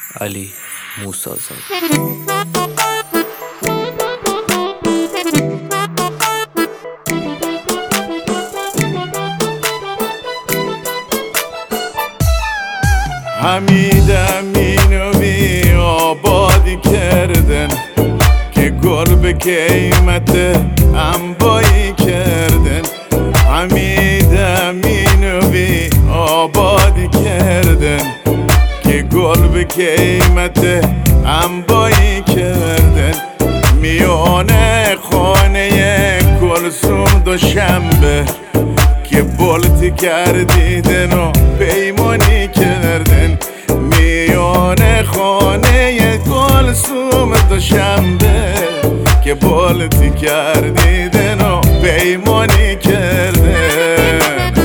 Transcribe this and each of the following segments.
علی موسی‌زاده. حمیدم اینو بی آبادی کردن که گل به قیمت انبایی کردن. حمیدم اینو بی آبادی کردن که گل به قیمت انبایی کردن. میونه خانه کلثوم دوشنبه که بولتی کردیدن و پیمانی کردن. میونه خانه کلثوم دوشنبه که بولتی کردیدن و پیمانی کردن.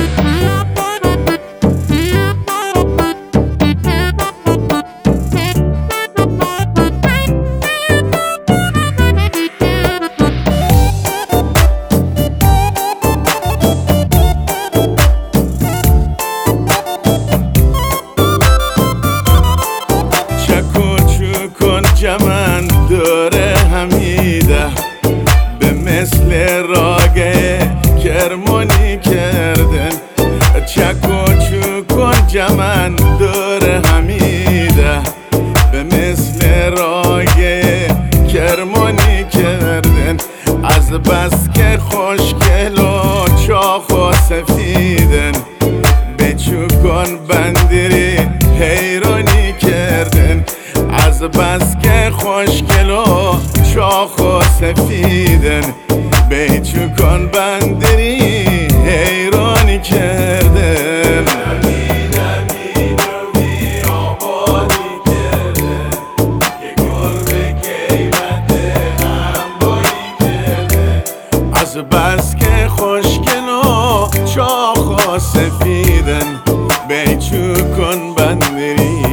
من داره حمیده به مثل راگه کرمانی کردن. چک و چوکن جمن داره حمیده به مثل راگه کرمانی کردن. از بس که خوشگل و چاخ و سفیدن به چوکن بندری حیرانی کردن. از بس که خوشگل و چاخ و سفیدن به چوکان بندری حیرانی کردن. حمیدم اینو بی آبادی کردن که گل به قیمت انبایی کردن. از بس که خوشگل و چاخ و سفیدن به چوکان بندری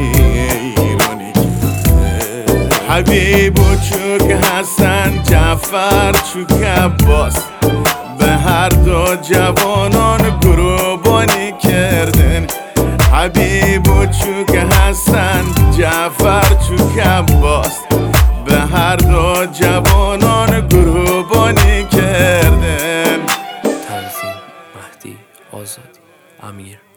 حبیب و چوک حسن جعفر چوک عباس به هر دو جوانان قربانی کردن. حبیب و چوک حسن جعفر چوک عباس به هر دو جوانان قربانی کردن. تنظیم مهدی آزادی. امیر